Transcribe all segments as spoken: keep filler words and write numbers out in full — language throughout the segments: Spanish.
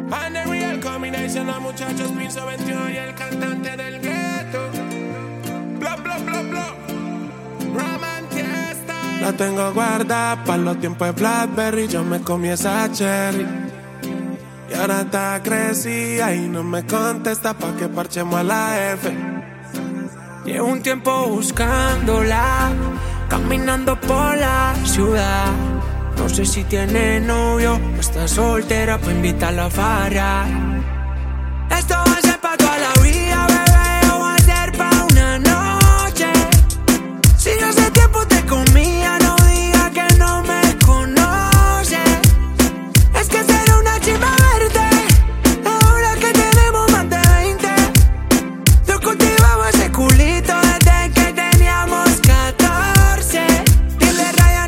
And the real combination of muchachos piso veintiuno y el cantante del gueto. Bla bla bla bla. Romantiesta. La tengo guardada para los tiempos de Blackberry. Yo me comí esa cherry. Y ahora está crecida y no me contesta pa' que parchemos a la F. Llevo un tiempo buscándola, caminando por la ciudad. No sé si tiene novio o está soltera pa' invitarla a farrear. Esto va a ser pa' toda la vida, bebé, o va a ser pa' una noche. Si yo hace tiempo te comía, no diga que no me conoce. Es que será una chimba verte, ahora que tenemos más de veinte. Yo cultivaba ese culito desde que teníamos catorce. Dile Ryan,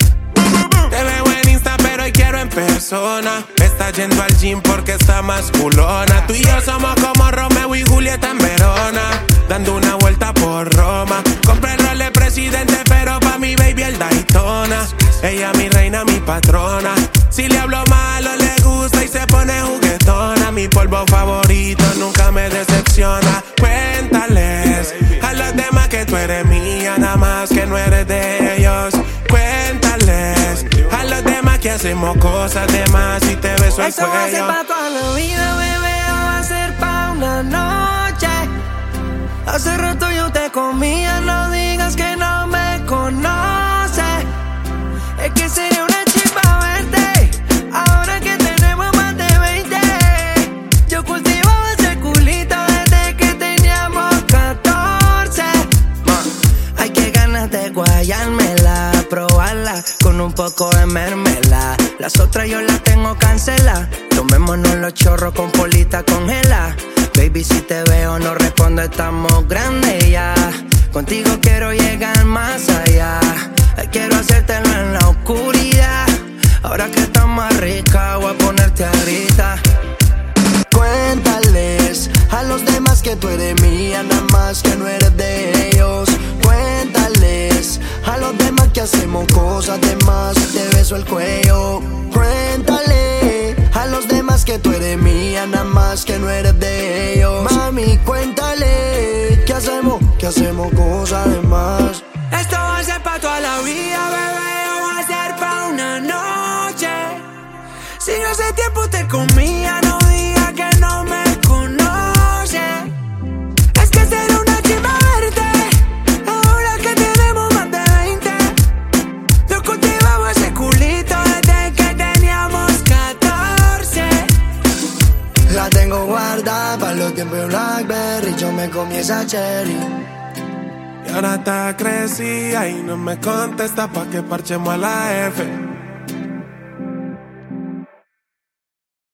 te veo en Insta pero hoy quiero en persona. Está yendo al gym porque está más culona. Tú y yo somos como Romeo y Julieta en Verona, dando una vuelta por Roma. Compré el rol de presidente pero pa' mi baby el Daytona. Ella mi reina, mi patrona. Si le hablo malo le gusta y se pone juguetona. Mi polvo favorito nunca me decepciona. Cuéntales a los demás que tú eres mía, nada más que no eres de ellos. Cuéntales a los demás que hacemos cosas de más y te beso el eso va a ser cuello. pa' toda la vida, bebé, o va a ser pa' una noche. Hace rato yo te comía, no digas que no me conoces. Es que sería una chimba verte, ahora que tenemos más de veinte. Yo cultivaba ese culito desde que teníamos catorce. Hay que ganas de guayármela, probarla con un poco de mermelada. Las otras yo las tengo canceladas. Tomémonos los chorros con polita congela. Baby, si te veo no respondo, estamos grandes ya. Contigo quiero llegar más allá. Quiero hacértelo en la oscuridad. Ahora que estás más rica, voy a ponerte a gritar. Cuéntales a los demás que tú eres mía, nada más que no eres de ellos. Cuéntales a los demás que hacemos cosas de más y te beso el cuello. Cuéntale a los demás que tú eres mía, nada más que no eres de ellos. Mami, cuéntale que hacemos, que hacemos cosas de más. Esto va a ser pa' toda la vida, bebé, o va a ser pa' una noche. Si yo hace tiempo te comía, no diga que no me conoce. Es que será una chimba verte, ahora que tenemos más de veinte. Yo cultivaba ese culito desde que teníamos catorce. La tengo guardada para los tiempos de Blackberry. Yo me comí esa cherry. Y ahora está crecida y no me contesta pa' que parchemos a la F.